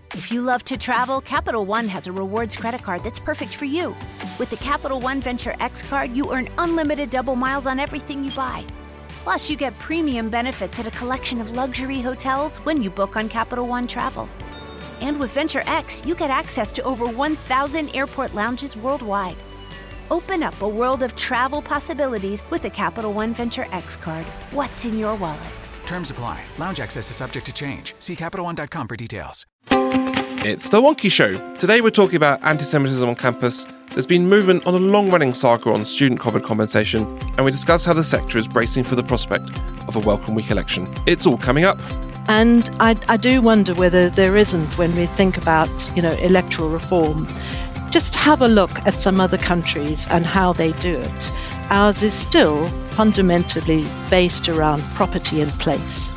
If you love to travel, Capital One has a rewards credit card that's perfect for you. With the Capital One Venture X card, you earn unlimited double miles on everything you buy. Plus, you get premium benefits at a collection of luxury hotels when you book on Capital One Travel. And with Venture X, you get access to over 1,000 airport lounges worldwide. Open up a world of travel possibilities with the Capital One Venture X card. What's in your wallet? Terms apply. Lounge access is subject to change. See CapitalOne.com for details. It's The Wonky Show. Today we're talking about anti-Semitism on campus. There's been movement on a long-running saga on student COVID compensation, and we discuss how the sector is bracing for the prospect of a welcome week election. It's all coming up. And I do wonder whether there isn't, when we think about, electoral reform, just have a look at some other countries and how they do it. Ours is still fundamentally based around property and place.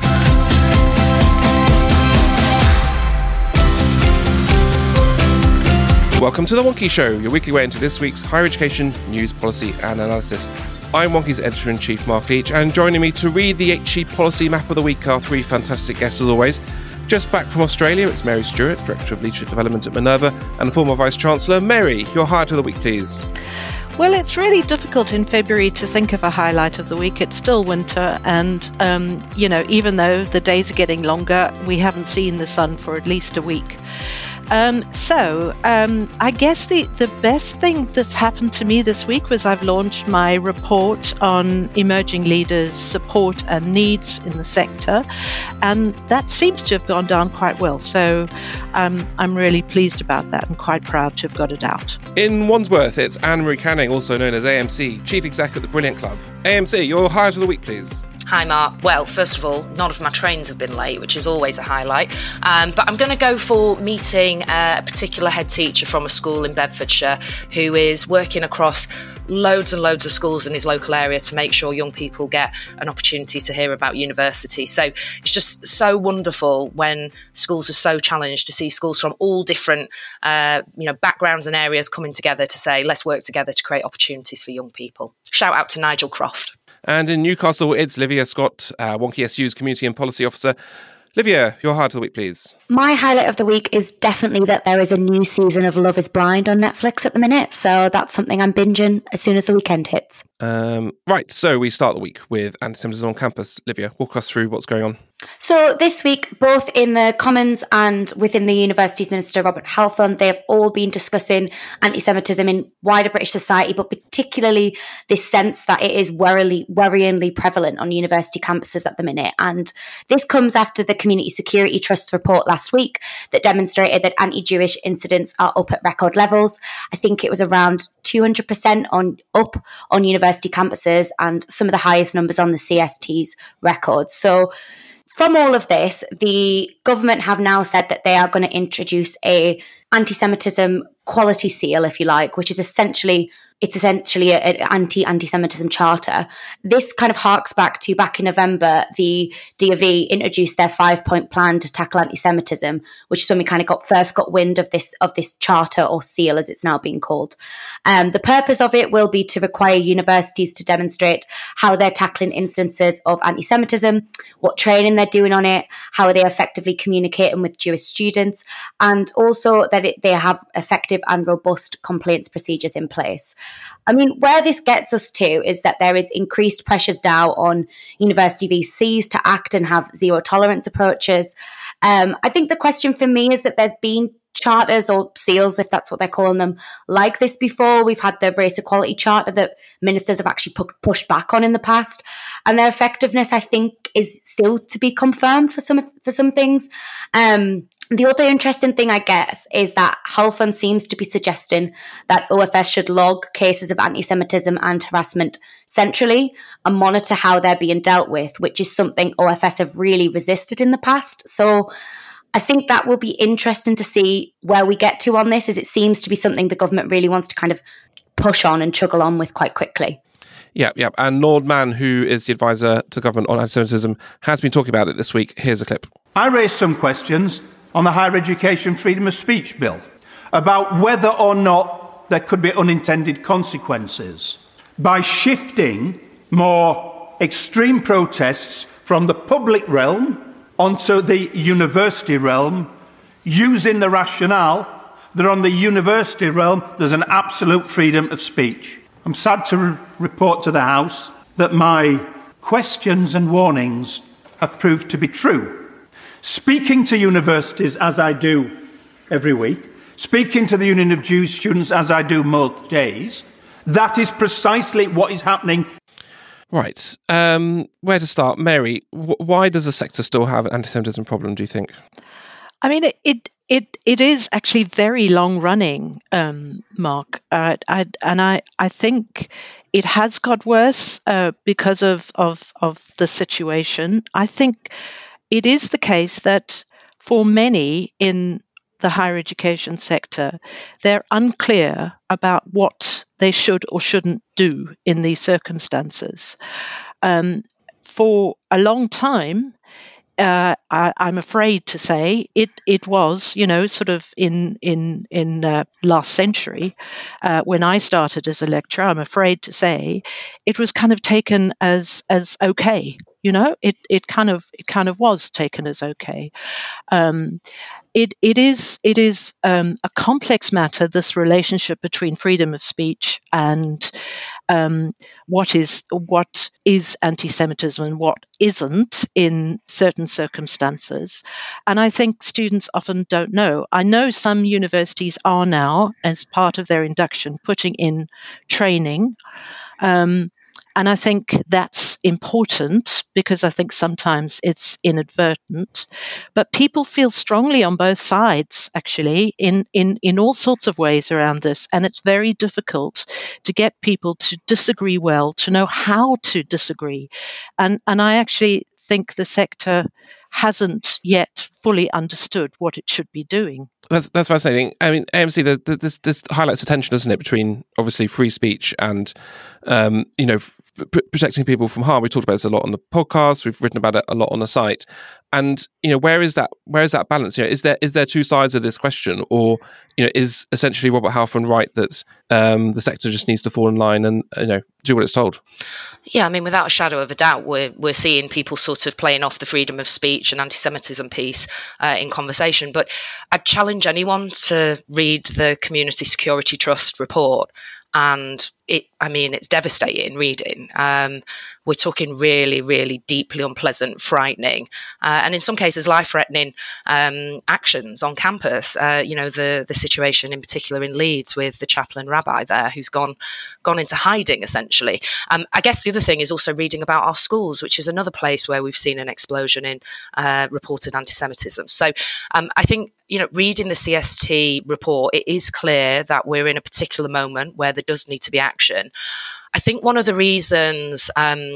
Welcome to The Wonky Show, your weekly way into this week's higher education news, policy and analysis. I'm Wonky's Editor-in-Chief, Mark Leach, and joining me to read the HE Policy Map of the Week are three fantastic guests as always. Just back from Australia, it's Mary Stewart, Director of Leadership Development at Minerva, and the former Vice-Chancellor. Mary, your highlight of the week, please. Well, it's really difficult in February to think of a highlight of the week. It's still winter, and, even though the days are getting longer, we haven't seen the sun for at least a week. I guess the best thing that's happened to me this week was I've launched my report on emerging leaders' support and needs in the sector, and that seems to have gone down quite well. So I'm really pleased about that and quite proud to have got it out. In Wandsworth, it's Anne-Marie Canning, also known as AMC, Chief Exec at the Brilliant Club. AMC, your highlight of the week, please. Hi, Mark. Well, first of all, none of my trains have been late, which is always a highlight. But I'm going to go for meeting a particular head teacher from a school in Bedfordshire who is working across loads and loads of schools in his local area to make sure young people get an opportunity to hear about university. So it's just so wonderful when schools are so challenged to see schools from all different backgrounds and areas coming together to say, let's work together to create opportunities for young people. Shout out to Nigel Croft. And in Newcastle, it's Livia Scott, Wonky SU's Community and Policy Officer. Livia, your highlight of the week, please. My highlight of the week is definitely that there is a new season of Love is Blind on Netflix at the minute. So that's something I'm binging as soon as the weekend hits. Right, so we start the week with anti-Semitism on campus. Livia, walk us through what's going on. So this week, both in the Commons and within the University's Minister, Robert Halfon, they have all been discussing anti-Semitism in wider British society, but particularly this sense that it is worryingly prevalent on university campuses at the minute. And this comes after the Community Security Trust's report last week that demonstrated that anti-Jewish incidents are up at record levels. I think it was around 200% up on university campuses and some of the highest numbers on the CST's records. So from all of this, the government have now said that they are going to introduce a anti-Semitism quality seal, if you like, which is essentially an anti-Semitism charter. This kind of harks back in November, the DofE introduced their 5-point plan to tackle anti-Semitism, which is when we kind of first got wind of this charter, or seal as it's now being called. The purpose of it will be to require universities to demonstrate how they're tackling instances of anti-Semitism, what training they're doing on it, how are they effectively communicating with Jewish students, and also that they have effective and robust complaints procedures in place. I mean, where this gets us to is that there is increased pressures now on university VCs to act and have zero tolerance approaches. I think the question for me is that there's been charters or seals, if that's what they're calling them, like this before. We've had the race equality charter that ministers have actually pushed back on in the past, and their effectiveness, I think, is still to be confirmed for some things. The other interesting thing, I guess, is that Halfon seems to be suggesting that OFS should log cases of anti-Semitism and harassment centrally and monitor how they're being dealt with, which is something OFS have really resisted in the past. So I think that will be interesting to see where we get to on this, as it seems to be something the government really wants to kind of push on and chuggle on with quite quickly. Yeah. And Lord Mann, who is the advisor to government on anti-Semitism, has been talking about it this week. Here's a clip. I raised some questions on the Higher Education Freedom of Speech Bill about whether or not there could be unintended consequences by shifting more extreme protests from the public realm onto the university realm using the rationale that on the university realm there's an absolute freedom of speech. I'm sad to report to the House that my questions and warnings have proved to be true. Speaking to universities, as I do every week, speaking to the Union of Jewish Students, as I do most days, that is precisely what is happening. Right. Where to start? Mary, why does the sector still have an anti-Semitism problem, do you think? I mean, it is actually very long running, Mark. I think it has got worse because of the situation. I think it is the case that for many in the higher education sector, they're unclear about what they should or shouldn't do in these circumstances. For a long time, I'm afraid to say it was, sort of in last century, when I started as a lecturer, I'm afraid to say it was kind of taken as okay. It kind of was taken as okay. It is a complex matter, this relationship between freedom of speech and what is anti-Semitism and what isn't in certain circumstances. And I think students often don't know. I know some universities are now, as part of their induction, putting in training. And I think that's important because I think sometimes it's inadvertent. But people feel strongly on both sides, actually, in all sorts of ways around this. And it's very difficult to get people to disagree well, to know how to disagree. And I actually think the sector hasn't yet fully understood what it should be doing. That's fascinating. I mean, AMC, this highlights a tension, doesn't it, between obviously free speech and, protecting people from harm. We talked about this a lot on the podcast. We've written about it a lot on the site. And where is that balance? Is there two sides of this question, or is essentially Robert Halfon right that the sector just needs to fall in line and do what it's told? Yeah, I mean, without a shadow of a doubt, we're seeing people sort of playing off the freedom of speech and anti-Semitism piece in conversation. But I'd challenge anyone to read the Community Security Trust report. And it's devastating reading. We're talking really, really deeply unpleasant, frightening, and in some cases life-threatening actions on campus. The situation in particular in Leeds with the chaplain rabbi there who's gone into hiding, essentially. I guess the other thing is also reading about our schools, which is another place where we've seen an explosion in reported anti-Semitism. So I think, reading the CST report, it is clear that we're in a particular moment where there does need to be action. I think one of the reasons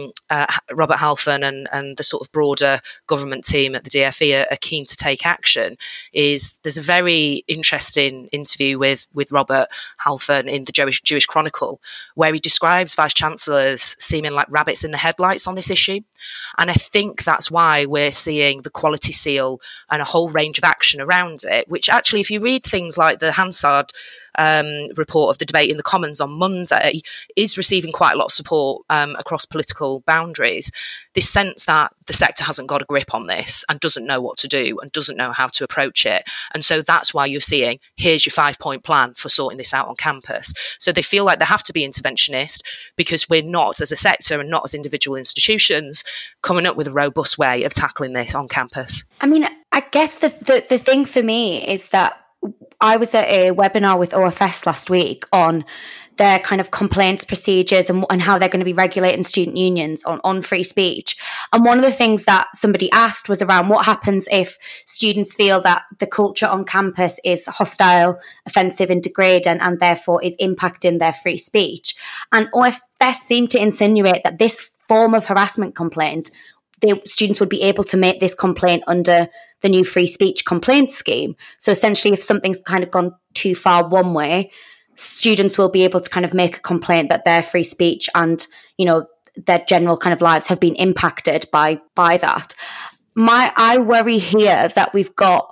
Robert Halfon and the sort of broader government team at the DFE are keen to take action is there's a very interesting interview with Robert Halfon in the Jewish Chronicle where he describes vice-chancellors seeming like rabbits in the headlights on this issue. And I think that's why we're seeing the quality seal and a whole range of action around it, which actually, if you read things like the Hansard report of the debate in the Commons on Monday, is receiving quite a lot of support across political boundaries. This sense that the sector hasn't got a grip on this and doesn't know what to do and doesn't know how to approach it. And so that's why you're seeing, here's your 5-point plan for sorting this out on campus. So they feel like they have to be interventionist because we're not, as a sector and not as individual institutions, coming up with a robust way of tackling this on campus. I mean, I guess the thing for me is that I was at a webinar with OFS last week on their kind of complaints procedures and how they're going to be regulating student unions on free speech. And one of the things that somebody asked was around what happens if students feel that the culture on campus is hostile, offensive and degrading and therefore is impacting their free speech. And OFS seemed to insinuate that this form of harassment complaint, the students would be able to make this complaint under the new free speech complaint scheme. So essentially, if something's kind of gone too far one way, students will be able to kind of make a complaint that their free speech and, their general kind of lives have been impacted by that. I worry here that we've got,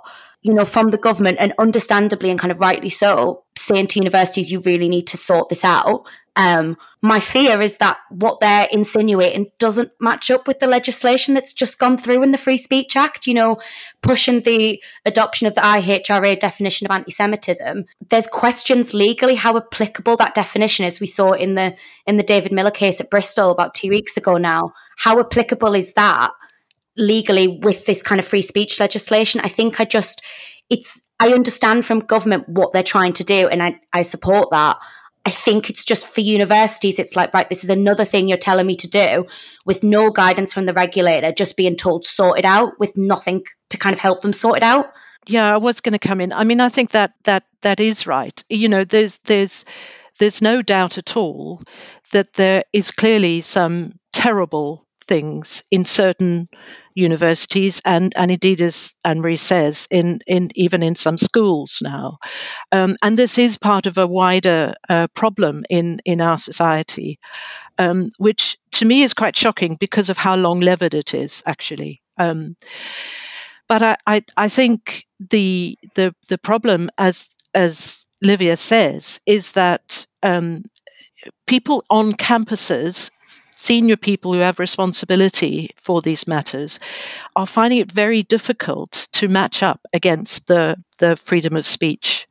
from the government, and understandably and kind of rightly so, saying to universities, you really need to sort this out. My fear is that what they're insinuating doesn't match up with the legislation that's just gone through in the Free Speech Act, pushing the adoption of the IHRA definition of anti-Semitism. There's questions legally how applicable that definition is. We saw in the David Miller case at Bristol about 2 weeks ago now. How applicable is that legally with this kind of free speech legislation? I think I understand from government what they're trying to do, and I support that. I think it's just for universities, it's like, right, this is another thing you're telling me to do with no guidance from the regulator, just being told sort it out with nothing to kind of help them sort it out. Yeah, I was going to come in. I mean, I think that is right. There's no doubt at all that there is clearly some terrible things in certain universities, and indeed, as Anne-Marie says, in even in some schools now. And this is part of a wider problem in our society, which to me is quite shocking because of how long-levered it is, actually. But I think the problem, as Livia says, is that people on campuses, senior people who have responsibility for these matters, are finding it very difficult to match up against the freedom of speech,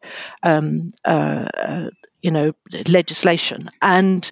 legislation. And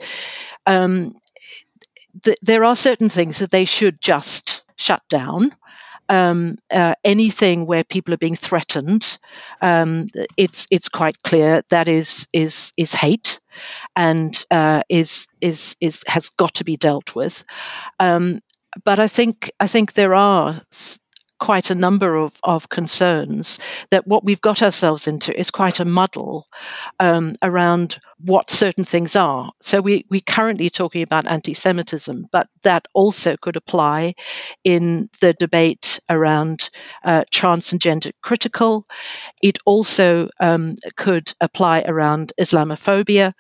there are certain things that they should just shut down. Anything where people are being threatened, it's quite clear that is hate, and has got to be dealt with. But I think there are quite a number of concerns that what we've got ourselves into is quite a muddle around what certain things are. So we're currently talking about anti-Semitism, but that also could apply in the debate around trans and gender critical. It also could apply around Islamophobia.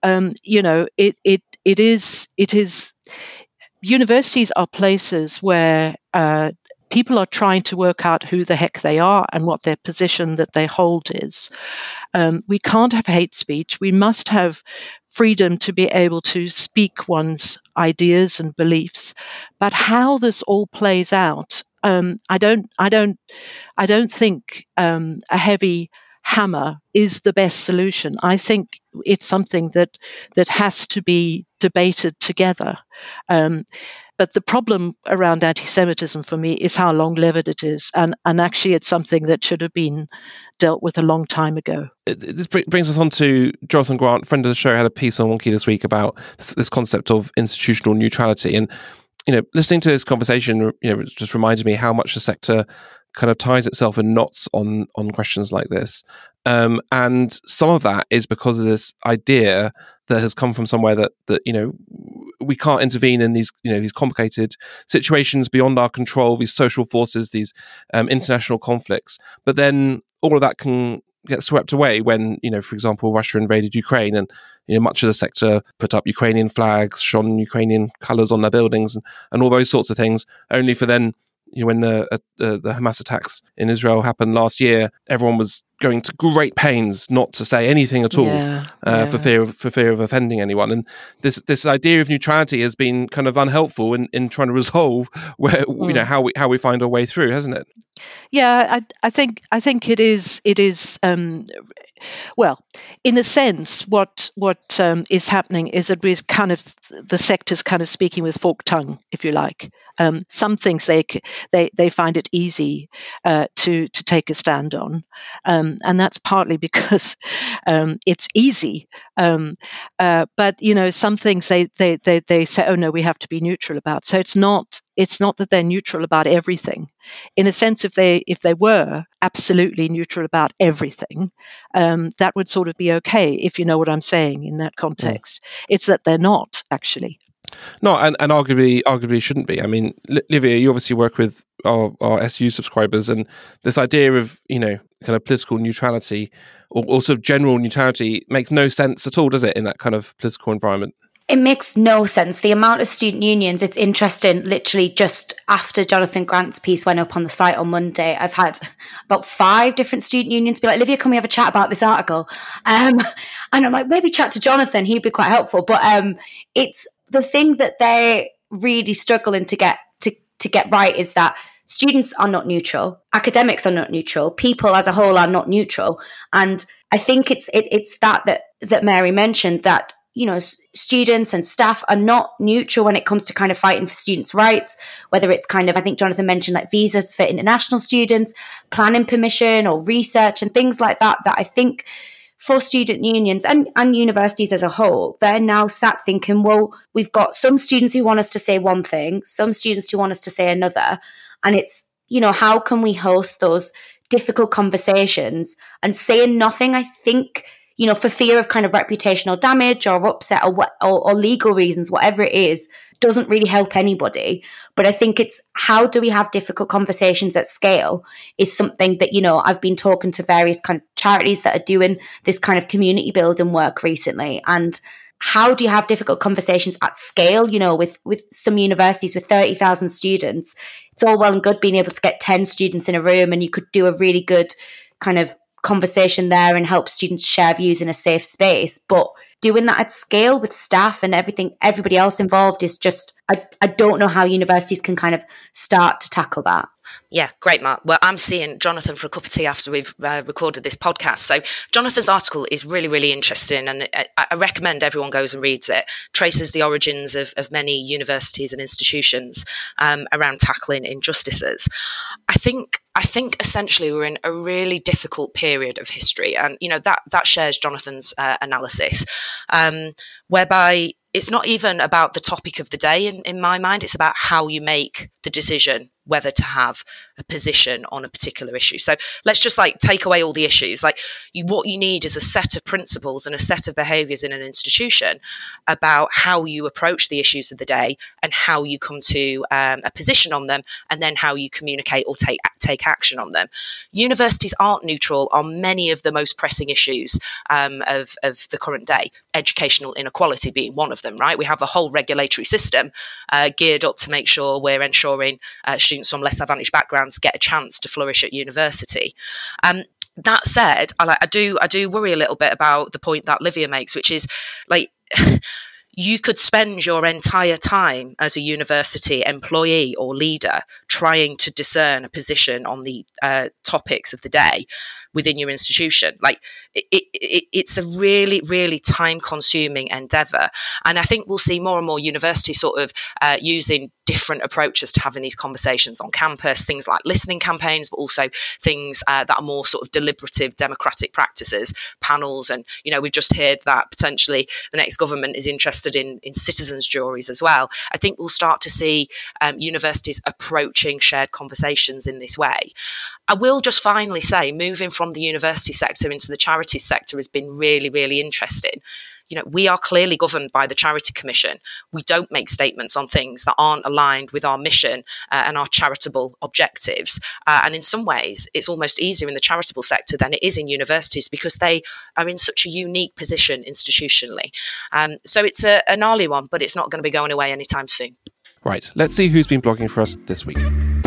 It is. Universities are places where people are trying to work out who the heck they are and what their position that they hold is. We can't have hate speech. We must have freedom to be able to speak one's ideas and beliefs. But how this all plays out, I don't think a heavy hammer is the best solution. I think it's something that has to be debated together. But the problem around anti-Semitism for me is how long-lived it is. And actually, it's something that should have been dealt with a long time ago. This brings us on to Jonathan Grant, friend of the show, had a piece on Wonky this week about this concept of institutional neutrality. And, listening to this conversation, it just reminded me how much the sector kind of ties itself in knots on questions like this. And some of that is because of this idea that has come from somewhere that we can't intervene in these complicated situations beyond our control, these social forces, these international conflicts. But then all of that can get swept away when, for example, Russia invaded Ukraine, and much of the sector put up Ukrainian flags, shone Ukrainian colours on their buildings, and all those sorts of things, only for then, when the Hamas attacks in Israel happened last year, everyone was going to great pains not to say anything at all for fear of offending anyone. And this idea of neutrality has been kind of unhelpful in trying to resolve where how we find our way through, hasn't it? Yeah, I think it is. Well, in a sense, what is happening is that we're kind of the sector's kind of speaking with forked tongue, if you like. Some things they find it easy to take a stand on, and that's partly because it's easy. But some things they say, oh no, we have to be neutral about. So it's not that they're neutral about everything. In a sense, if they were absolutely neutral about everything, that would sort of be okay, if you know what I'm saying in that context. Yeah. It's that they're not, actually. No, and arguably shouldn't be. I mean, Livia, you obviously work with our SU subscribers, and this idea of, kind of political neutrality or sort of general neutrality makes no sense at all, does it, in that kind of political environment? It makes no sense. The amount of student unions, it's interesting. Literally just after Jonathan Grant's piece went up on the site on Monday, I've had about 5 different student unions be like, Olivia, can we have a chat about this article? And I'm like, maybe chat to Jonathan. He'd be quite helpful. But it's the thing that they're really struggling to get right is that students are not neutral. Academics are not neutral. People as a whole are not neutral. And I think it's that Mary mentioned, that students and staff are not neutral when it comes to kind of fighting for students' rights, whether it's kind of, I think Jonathan mentioned, like visas for international students, planning permission or research and things like that I think for student unions and universities as a whole, they're now sat thinking, well, we've got some students who want us to say one thing, some students who want us to say another. And it's, how can we host those difficult conversations? And saying nothing, I think, for fear of kind of reputational damage or upset or legal reasons, whatever it is, doesn't really help anybody. But I think it's how do we have difficult conversations at scale is something that, I've been talking to various kind of charities that are doing this kind of community building work recently. And how do you have difficult conversations at scale, with some universities with 30,000 students? It's all well and good being able to get 10 students in a room and you could do a really good kind of conversation there and help students share views in a safe space. But doing that at scale with staff and everybody else involved is just, I don't know how universities can kind of start to tackle that. Yeah, great, Mark. Well, I'm seeing Jonathan for a cup of tea after we've recorded this podcast. So Jonathan's article is really, really interesting, and I recommend everyone goes and reads it. Traces the origins of many universities and institutions around tackling injustices. I think essentially we're in a really difficult period of history, and that shares Jonathan's analysis, whereby it's not even about the topic of the day in my mind. It's about how you make the decision whether to have a position on a particular issue. So let's just take away all the issues. What you need is a set of principles and a set of behaviours in an institution about how you approach the issues of the day and how you come to a position on them, and then how you communicate or take action on them. Universities aren't neutral on many of the most pressing issues of the current day, educational inequality being one of them, right? We have a whole regulatory system geared up to make sure we're ensuring students from less advantaged backgrounds get a chance to flourish at university. That said, I do worry a little bit about the point that Livia makes, which is you could spend your entire time as a university employee or leader trying to discern a position on the topics of the day within your institution. It's a really, really time-consuming endeavour. And I think we'll see more and more universities sort of using different approaches to having these conversations on campus, things like listening campaigns, but also things that are more sort of deliberative democratic practices, panels. And, we've just heard that potentially the next government is interested in citizens' juries as well. I think we'll start to see universities approaching shared conversations in this way. I will just finally say, moving from the university sector into the charities sector has been really, really interesting. We are clearly governed by the Charity Commission. We don't make statements on things that aren't aligned with our mission and our charitable objectives. And in some ways, it's almost easier in the charitable sector than it is in universities because they are in such a unique position institutionally. So it's a gnarly one, but it's not going to be going away anytime soon. Right, let's see who's been blogging for us this week.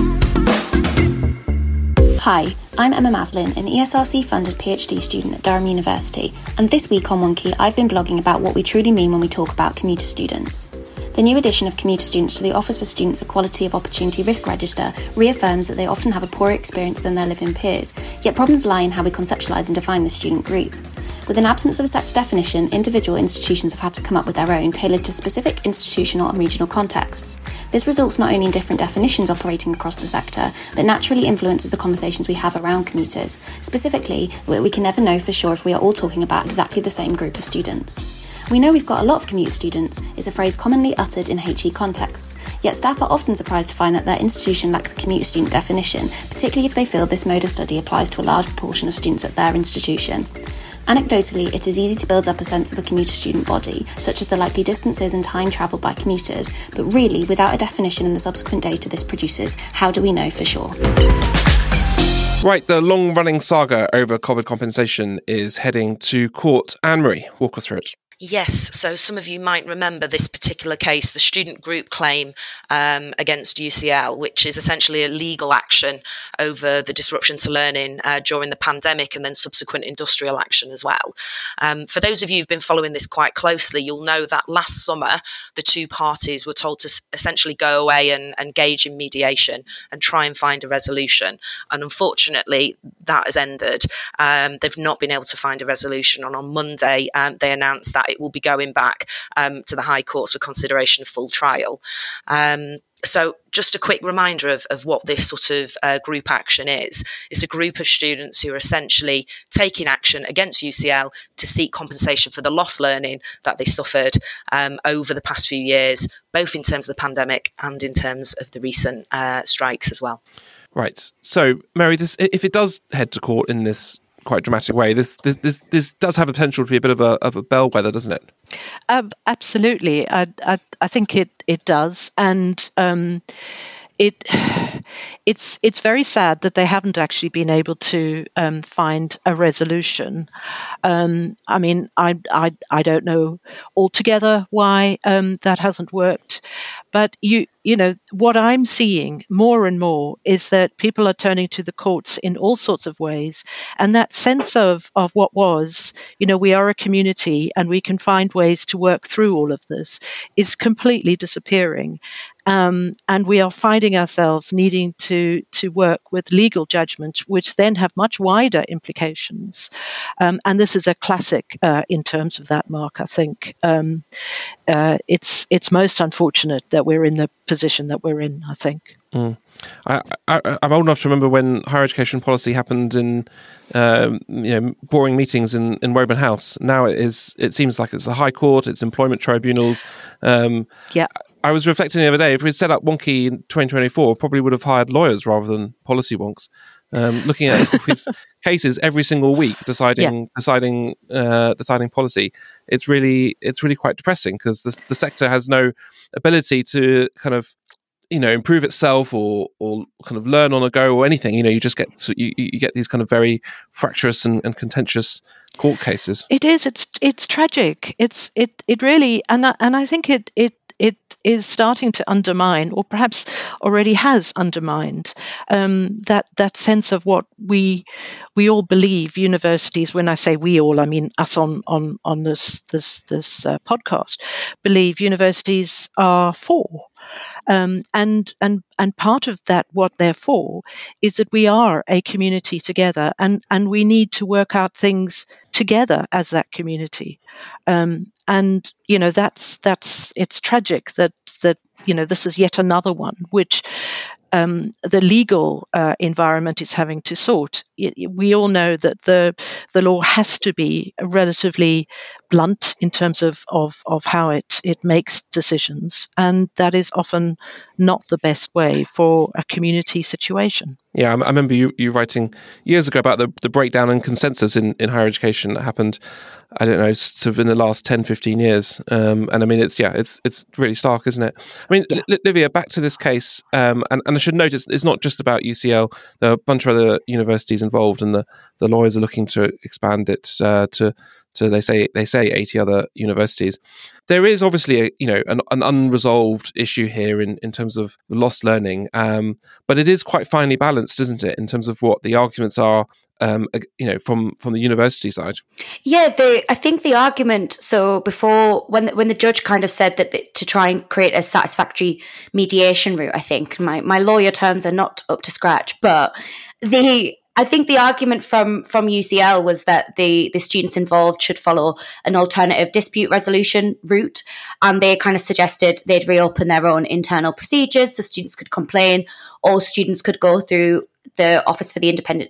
Hi, I'm Emma Maslin, an ESRC-funded PhD student at Durham University, and this week on Wonky I've been blogging about what we truly mean when we talk about commuter students. The new addition of commuter students to the Office for Students Equality of Opportunity Risk Register reaffirms that they often have a poorer experience than their living peers, yet problems lie in how we conceptualise and define the student group. With an absence of a sector definition, individual institutions have had to come up with their own, tailored to specific institutional and regional contexts. This results not only in different definitions operating across the sector, but naturally influences the conversations we have around commuters. Specifically, we can never know for sure if we are all talking about exactly the same group of students. We know we've got a lot of commuter students is a phrase commonly uttered in HE contexts, yet staff are often surprised to find that their institution lacks a commuter student definition, particularly if they feel this mode of study applies to a large proportion of students at their institution. Anecdotally, it is easy to build up a sense of a commuter student body, such as the likely distances and time travelled by commuters, but really, without a definition in the subsequent data this produces, how do we know for sure? Right, the long-running saga over COVID compensation is heading to court. Anne-Marie, walk us through it. Yes, so some of you might remember this particular case, the student group claim against UCL, which is essentially a legal action over the disruption to learning during the pandemic and then subsequent industrial action as well. For those of you who've been following this quite closely, you'll know that last summer the two parties were told to essentially go away and engage in mediation and try and find a resolution. And unfortunately, that has ended. They've not been able to find a resolution. And on Monday, they announced that it will be going back to the High Courts for consideration of full trial. So just a quick reminder of what this sort of group action is. It's a group of students who are essentially taking action against UCL to seek compensation for the lost learning that they suffered over the past few years, both in terms of the pandemic and in terms of the recent strikes as well. Right. So, Mary, if it does head to court in this quite dramatic way, this does have a potential to be a bit of a bellwether, doesn't it? Absolutely, I think it does, and it's very sad that they haven't actually been able to find a resolution. I mean, I don't know altogether why that hasn't worked, but you know what I'm seeing more and more is that people are turning to the courts in all sorts of ways, and that sense of what was, we are a community and we can find ways to work through all of this is completely disappearing. And we are finding ourselves needing to work with legal judgment, which then have much wider implications. And this is a classic in terms of that, Mark. I think it's most unfortunate that we're in the position that we're in, I think. Mm. I'm old enough to remember when higher education policy happened in boring meetings in Woburn House. Now it seems like it's a High Court, it's employment tribunals. Yeah. I was reflecting the other day, if we'd set up Wonky in 2024, probably would have hired lawyers rather than policy wonks. Looking at his cases every single week, deciding policy. It's really quite depressing because the sector has no ability to kind of improve itself or kind of learn on a go or anything. You just get you get these kind of very fractious and contentious court cases. It is. It's tragic. It really, and I think it is starting to undermine, or perhaps already has undermined, that sense of what we all believe universities. When I say we all, I mean us on this podcast. Believe universities are for. And part of that, what they're for, is that we are a community together, and we need to work out things together as that community. And that's it's tragic that this is yet another one which the legal environment is having to sort. We all know that the law has to be relatively blunt in terms of how it makes decisions, and that is often not the best way for a community situation. Yeah, I remember you writing years ago about the breakdown in consensus in higher education that happened, I don't know, sort of in the last 10, 15 years. And I mean, it's really stark, isn't it? I mean, yeah. Livia, back to this case, and I should note it's not just about UCL. There are a bunch of other universities involved, and the lawyers are looking to expand it to they say 80 other universities. There is obviously an unresolved issue here in terms of lost learning, but it is quite finely balanced, isn't it, in terms of what the arguments are, from the university side? Yeah, I think the argument. So before, when the judge kind of said that to try and create a satisfactory mediation route, I think my lawyer terms are not up to scratch, but I think the argument from UCL was that the students involved should follow an alternative dispute resolution route, and they kind of suggested they'd reopen their own internal procedures so students could complain, or students could go through the Office of the Independent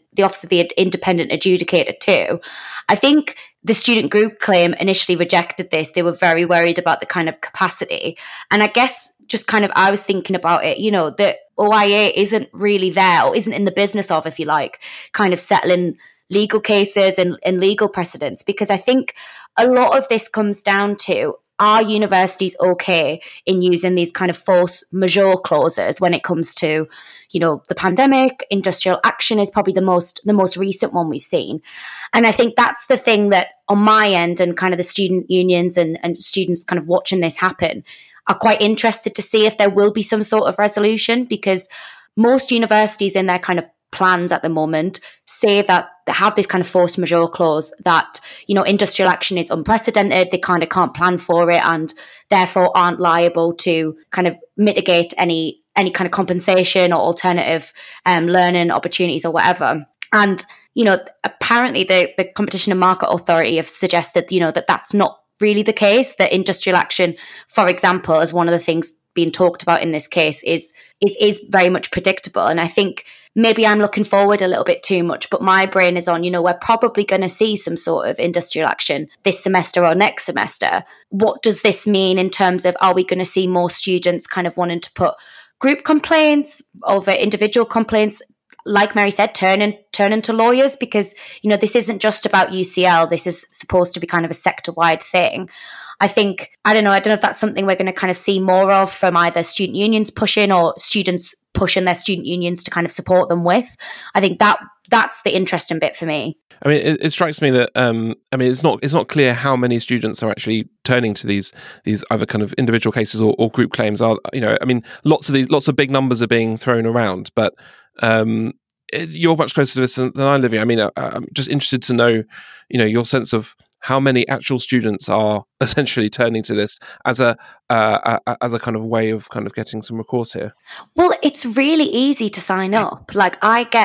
Adjudicator too. I think the student group claim initially rejected this. They were very worried about the kind of capacity. And I guess just kind of I was thinking about it, the OIA isn't really there, or isn't in the business of, if you like, kind of settling legal cases and legal precedents, because I think a lot of this comes down to are universities okay in using these kind of force majeure clauses when it comes to, you know, the pandemic? Industrial action is probably the most recent one we've seen. And I think that's the thing that on my end, and kind of the student unions and students kind of watching this happen are quite interested to see if there will be some sort of resolution, because most universities in their kind of plans at the moment say that they have this kind of force majeure clause that, you know, industrial action is unprecedented, they kind of can't plan for it and therefore aren't liable to kind of mitigate any kind of compensation or alternative learning opportunities or whatever. And, you know, apparently the Competition and Market Authority have suggested, you know, that that's not really the case, that industrial action, for example, as one of the things being talked about in this case, is very much predictable. And I think maybe I'm looking forward a little bit too much, but my brain is on, you know, we're probably going to see some sort of industrial action this semester or next semester. What does this mean in terms of, are we going to see more students kind of wanting to put group complaints over individual complaints, like Mary said, turn into lawyers? Because, you know, this isn't just about UCL. This is supposed to be kind of a sector-wide thing. I don't know if that's something we're going to kind of see more of from either student unions pushing or students pushing their student unions to kind of support them with. I think that's the interesting bit for me. I mean, it strikes me that it's not clear how many students are actually turning to these either kind of individual cases or group claims. Are, you know, I mean, lots of big numbers are being thrown around, but you're much closer to this than I, Livia. I mean, I'm just interested to know, you know, your sense of how many actual students are essentially turning to this as a kind of way of kind of getting some recourse here. Well, it's really easy to sign up. Like,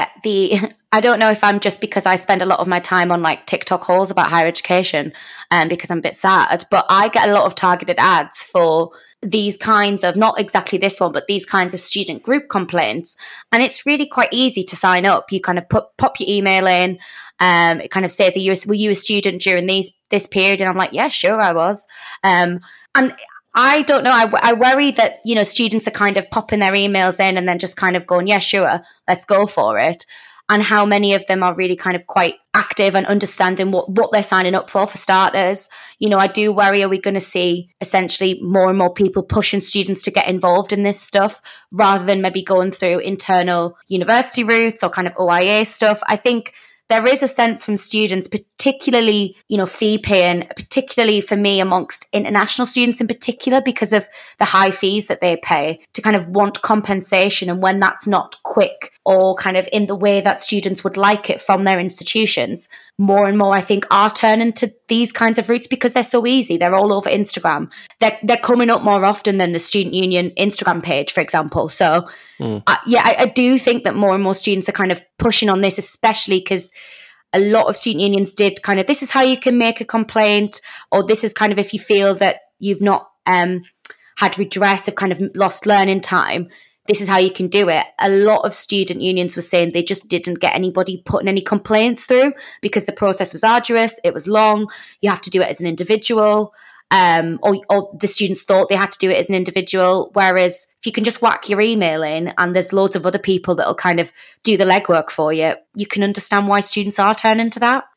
I don't know if I'm just because I spend a lot of my time on like TikTok hauls about higher education and because I'm a bit sad, but I get a lot of targeted ads for these kinds of, not exactly this one, but these kinds of student group complaints. And it's really quite easy to sign up. You kind of pop your email in. It kind of says, were you a student during this period? And I'm like, yeah, sure I was. And I don't know. I worry that, you know, students are kind of popping their emails in and then just kind of going, yeah, sure, let's go for it. And how many of them are really kind of quite active and understanding what they're signing up for starters. You know, I do worry, are we going to see essentially more and more people pushing students to get involved in this stuff rather than maybe going through internal university routes or kind of OIA stuff? I think there is a sense from students, particularly, you know, fee paying, particularly for me amongst international students in particular, because of the high fees that they pay, to kind of want compensation. And when that's not quick or kind of in the way that students would like it from their institutions, more and more, I think, are turning to these kinds of routes because they're so easy. They're all over Instagram. They're coming up more often than the student union Instagram page, for example. So, I do think that more and more students are kind of pushing on this, especially because a lot of student unions did kind of, this is how you can make a complaint, or this is kind of if you feel that you've not had redress of kind of lost learning time, this is how you can do it. A lot of student unions were saying they just didn't get anybody putting any complaints through because the process was arduous, it was long, you have to do it as an individual, or the students thought they had to do it as an individual. Whereas if you can just whack your email in and there's loads of other people that'll kind of do the legwork for you, you can understand why students are turning to that.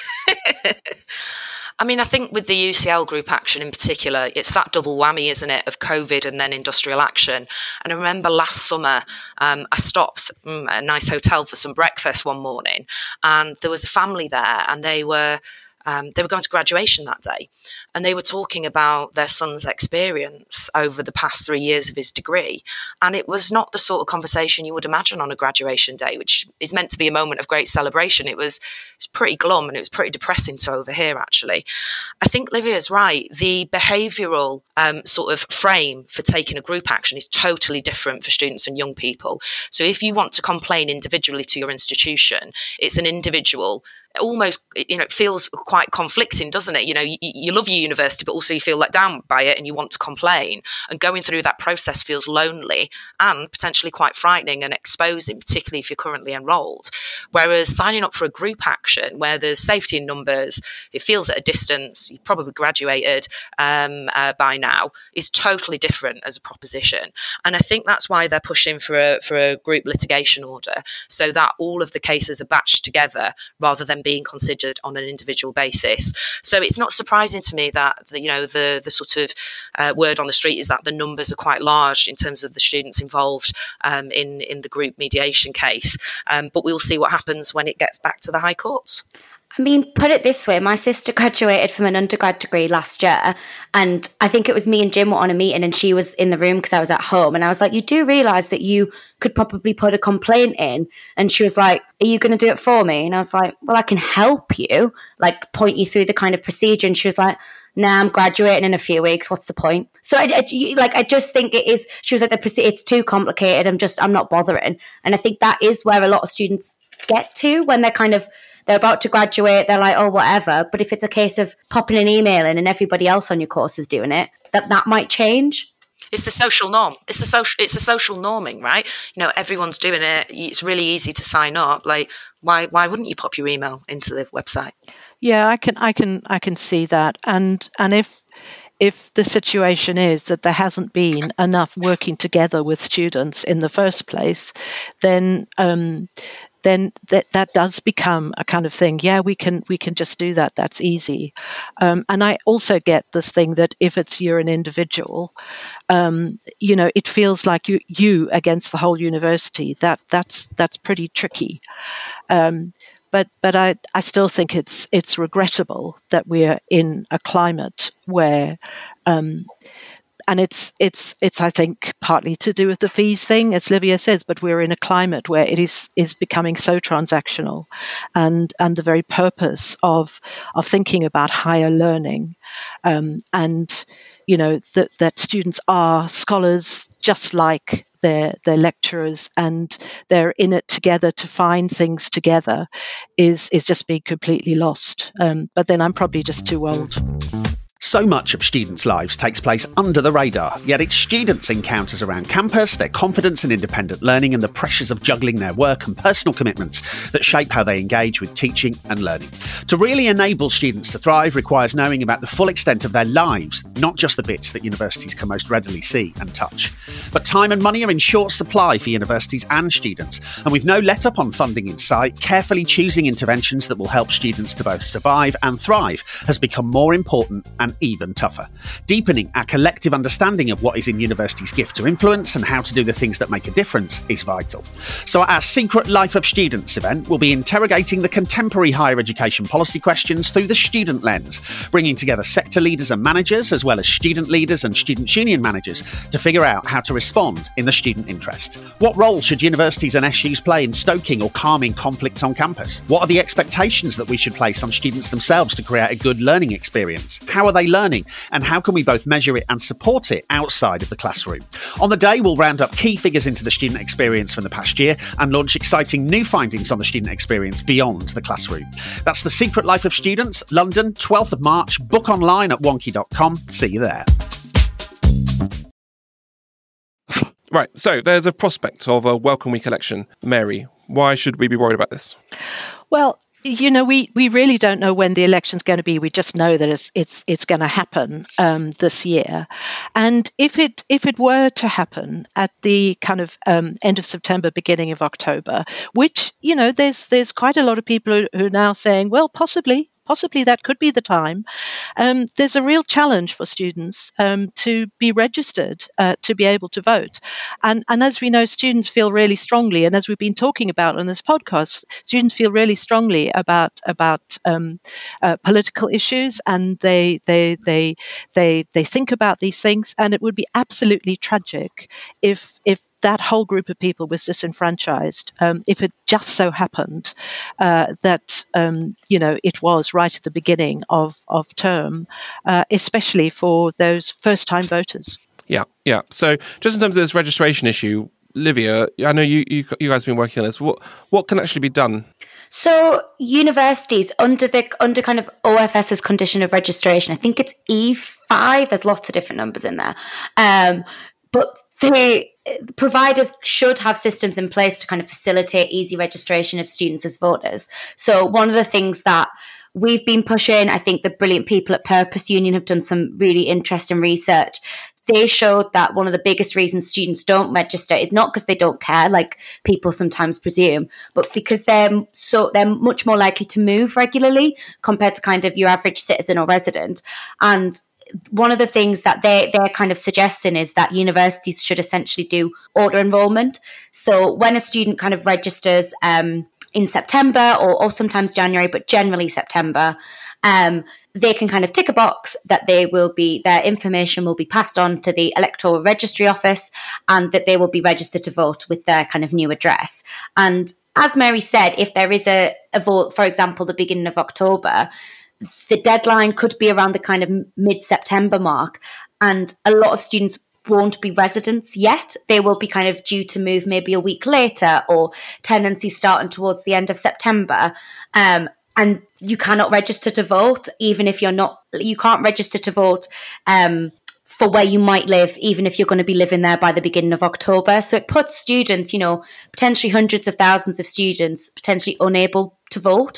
I mean, I think with the UCL group action in particular, it's that double whammy, isn't it, of COVID and then industrial action. And I remember last summer, I stopped at a nice hotel for some breakfast one morning, and there was a family there, and they were going to graduation that day. And they were talking about their son's experience over the past 3 years of his degree. And it was not the sort of conversation you would imagine on a graduation day, which is meant to be a moment of great celebration. It was pretty glum and it was pretty depressing to overhear, actually. I think Livia's right. The behavioural sort of frame for taking a group action is totally different for students and young people. So if you want to complain individually to your institution, it's an individual. Almost, you know, it feels quite conflicting, doesn't it? You know, you love your university, but also you feel let down by it and you want to complain. And going through that process feels lonely and potentially quite frightening and exposing, particularly if you're currently enrolled. Whereas signing up for a group action where there's safety in numbers, it feels at a distance, you've probably graduated by now, is totally different as a proposition. And I think that's why they're pushing for a group litigation order, so that all of the cases are batched together rather than being considered on an individual basis. So it's not surprising to me that the sort of word on the street is that the numbers are quite large in terms of the students involved in the group mediation case. But we'll see what happens when it gets back to the High Courts. I mean, put it this way, my sister graduated from an undergrad degree last year, and I think it was me and Jim were on a meeting and she was in the room because I was at home, and I was like, you do realise that you could probably put a complaint in? And she was like, are you going to do it for me? And I was like, well, I can help you, like point you through the kind of procedure. And she was like, nah, I'm graduating in a few weeks. What's the point? So I just think it is, she was like, it's too complicated. I'm not bothering. And I think that is where a lot of students get to when they're about to graduate, they're like, oh, whatever. But if it's a case of popping an email in and everybody else on your course is doing it, that might change. It's the social norm. It's a social norming, right? Everyone's doing it. It's really easy to sign up. Like, why wouldn't you pop your email into the website? Yeah, I can see that. And if the situation is that there hasn't been enough working together with students in the first place, then that does become a kind of thing. Yeah, we can just do that. That's easy. And I also get this thing that if you're an individual, it feels like you against the whole university. That's pretty tricky. But I still think it's regrettable that we're in a climate where. And it's I think partly to do with the fees thing, as Livia says, but we're in a climate where it is becoming so transactional, and the very purpose of thinking about higher learning, and that students are scholars just like their lecturers, and they're in it together to find things together is just being completely lost. But then I'm probably just too old. So much of students' lives takes place under the radar, yet it's students' encounters around campus, their confidence in independent learning, and the pressures of juggling their work and personal commitments that shape how they engage with teaching and learning. To really enable students to thrive requires knowing about the full extent of their lives, not just the bits that universities can most readily see and touch. But time and money are in short supply for universities and students, and with no let-up on funding in sight, carefully choosing interventions that will help students to both survive and thrive has become more important and even tougher. Deepening our collective understanding of what is in university's gift to influence and how to do the things that make a difference is vital. So our Secret Life of Students event will be interrogating the contemporary higher education policy questions through the student lens, bringing together sector leaders and managers, as well as student leaders and student union managers, to figure out how to respond in the student interest. What role should universities and SUs play in stoking or calming conflicts on campus? What are the expectations that we should place on students themselves to create a good learning experience? How are they learning, and how can we both measure it and support it outside of the classroom? On the day, we'll round up key figures into the student experience from the past year and launch exciting new findings on the student experience beyond the classroom. That's The Secret Life of Students, London, 12th of March. Book online at wonky.com. See you there. Right, so there's a prospect of a Welcome Week election. Mary, why should we be worried about this? Well, we really don't know when the election's going to be. We just know that it's going to happen this year. And if it were to happen at the kind of end of September, beginning of October, which there's quite a lot of people who are now saying, well, possibly that could be the time. There's a real challenge for students to be registered, to be able to vote. And as we know, students feel really strongly, and as we've been talking about on this podcast, students feel really strongly about political issues, and they think about these things. And it would be absolutely tragic if that whole group of people was disenfranchised, if it just so happened that it was right at the beginning of term, especially for those first-time voters. Yeah. So just in terms of this registration issue, Livia, I know you guys have been working on this. What can actually be done? So universities under kind of OFS's condition of registration, I think it's E5. There's lots of different numbers in there, but the providers should have systems in place to kind of facilitate easy registration of students as voters. So one of the things that we've been pushing. I think the brilliant people at Purpose Union have done some really interesting research. They showed that one of the biggest reasons students don't register is not because they don't care, like people sometimes presume, but because they're much more likely to move regularly compared to kind of your average citizen or resident. And one of the things that they're kind of suggesting is that universities should essentially do auto enrollment. So when a student kind of registers in September or sometimes January, but generally September, they can kind of tick a box that their information will be passed on to the Electoral Registry Office and that they will be registered to vote with their kind of new address. And as Mary said, if there is a vote, for example, the beginning of October, the deadline could be around the kind of mid-September mark. And a lot of students won't be residents yet. They will be kind of due to move maybe a week later, or tenancy starting towards the end of September. And you cannot register to vote, even if you can't register to vote for where you might live, even if you're going to be living there by the beginning of October. So it puts students, potentially hundreds of thousands of students, potentially unable to vote.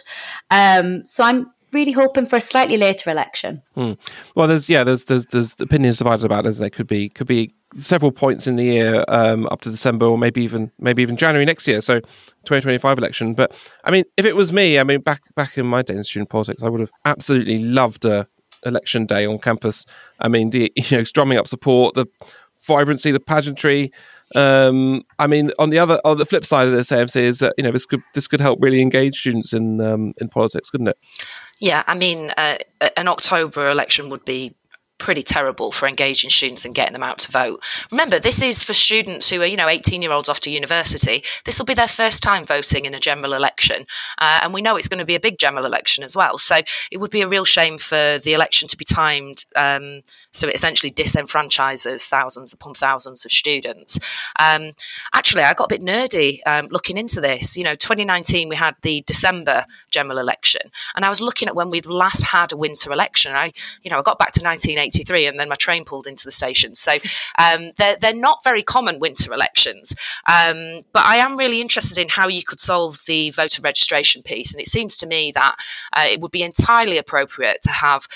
So I'm really hoping for a slightly later election. Well, there's opinions divided about it, as there could be several points in the year up to December, or maybe even January next year. So 2025 election. But I mean, if it was me, back in my day in student politics, I would have absolutely loved a election day on campus. Drumming up support, the vibrancy, the pageantry. On the flip side of this, AMC, is that this could help really engage students in politics, couldn't it? Yeah, an October election would be pretty terrible for engaging students and getting them out to vote. Remember, this is for students who are, 18-year-olds off to university. This will be their first time voting in a general election. And we know it's going to be a big general election as well. So it would be a real shame for the election to be timed so it essentially disenfranchises thousands upon thousands of students. Actually, I got a bit nerdy looking into this. 2019, we had the December general election. And I was looking at when we'd last had a winter election. I got back to 1983 and then my train pulled into the station. So they're not very common winter elections. But I am really interested in how you could solve the voter registration piece. And it seems to me that it would be entirely appropriate to have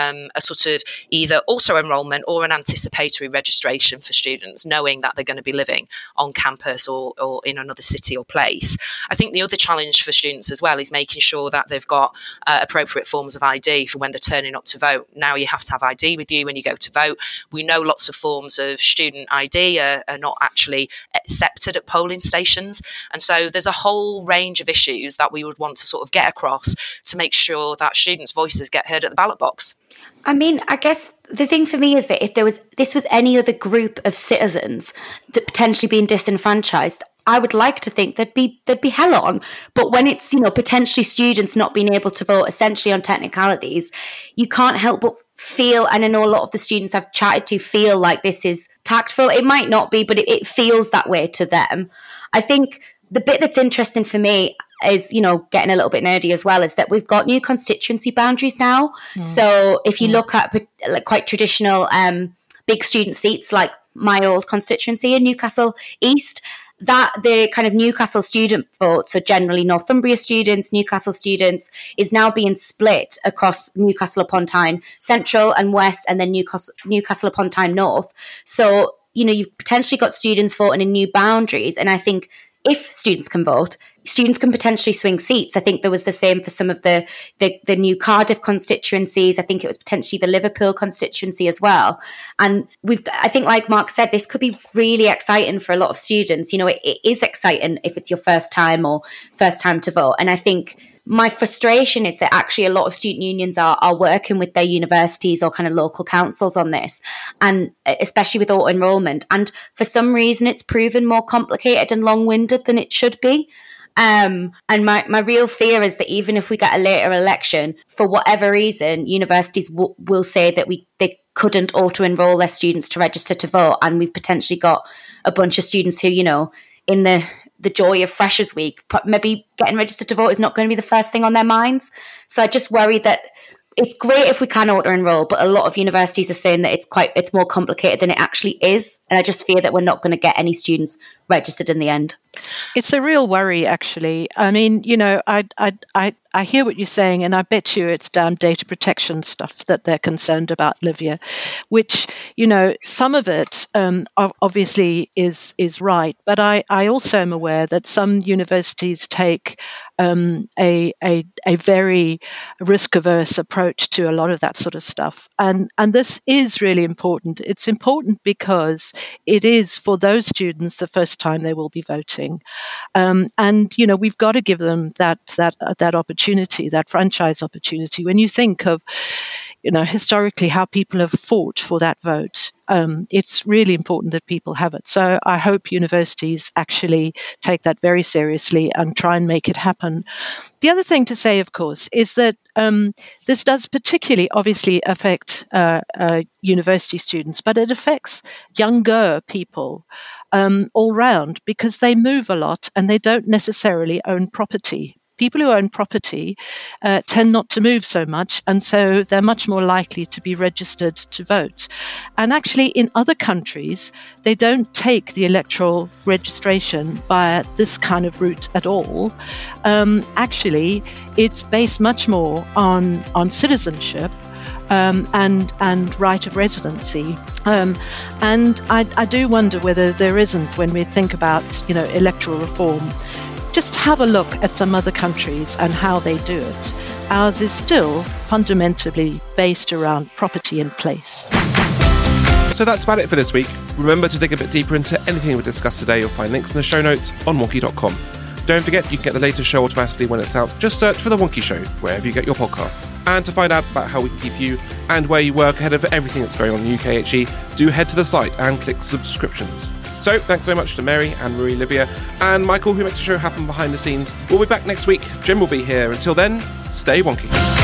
a sort of either auto-enrollment or an anticipatory registration for students, knowing that they're going to be living on campus or in another city or place. I think the other challenge for students as well is making sure that they've got appropriate forms of ID for when they're turning up to vote. Now you have to have ID with you when you go to vote. We know lots of forms of student ID are not actually accepted at polling stations. And so there's a whole range of issues that we would want to sort of get across to make sure that students' voices get heard at the ballot box. I guess the thing for me is that if this was any other group of citizens that potentially being disenfranchised, I would like to think there'd be hell on. But when it's, potentially students not being able to vote essentially on technicalities, you can't help but feel, and I know a lot of the students I've chatted to feel like this is tactful. It might not be, but it feels that way to them. I think the bit that's interesting for me is, getting a little bit nerdy as well, is that we've got new constituency boundaries now. So if you look at quite traditional big student seats, like my old constituency in Newcastle East, that the kind of Newcastle student vote, so generally Northumbria students, Newcastle students, is now being split across Newcastle upon Tyne Central and West, and then Newcastle upon Tyne North. So, you've potentially got students voting in new boundaries. And I think if students can vote, students can potentially swing seats. I think there was the same for some of the new Cardiff constituencies. I think it was potentially the Liverpool constituency as well. And I think, like Mark said, this could be really exciting for a lot of students. It is exciting if it's your first time to vote. And I think my frustration is that actually a lot of student unions are working with their universities or kind of local councils on this, and especially with auto enrollment. And for some reason, it's proven more complicated and long-winded than it should be. And my real fear is that even if we get a later election, for whatever reason, universities will say that they couldn't auto-enroll their students to register to vote. And we've potentially got a bunch of students who, in the joy of Freshers Week, maybe getting registered to vote is not going to be the first thing on their minds. So I just worry that it's great if we can auto-enroll, but a lot of universities are saying that it's more complicated than it actually is. And I just fear that we're not going to get any students registered in the end. It's a real worry, actually. I mean, I hear what you're saying, and I bet you it's damn data protection stuff that they're concerned about, Livia, which, some of it obviously is right. But I also am aware that some universities take a very risk-averse approach to a lot of that sort of stuff. And this is really important. It's important because it is, for those students, the first time they will be voting. And we've got to give them that opportunity, that franchise opportunity. When you think of, historically how people have fought for that vote, it's really important that people have it. So I hope universities actually take that very seriously and try and make it happen. The other thing to say, of course, is that this does particularly obviously affect university students, but it affects younger people all round, because they move a lot and they don't necessarily own property. People who own property tend not to move so much, and so they're much more likely to be registered to vote. And actually, in other countries, they don't take the electoral registration via this kind of route at all. Actually, it's based much more on citizenship and right of residency. And I do wonder whether there isn't, when we think about, electoral reform, just have a look at some other countries and how they do it. Ours is still fundamentally based around property and place. So that's about it for this week. Remember to dig a bit deeper into anything we discussed today. You'll find links in the show notes on wonky.com. Don't forget, you can get the latest show automatically when it's out. Just search for The Wonky Show, wherever you get your podcasts. And to find out about how we can keep you and where you work ahead of everything that's going on in UKHE, do head to the site and click subscriptions. So, thanks very much to Mary, Anne-Marie, Livia, and Michael, who makes the show happen behind the scenes. We'll be back next week. Jen will be here. Until then, stay wonky.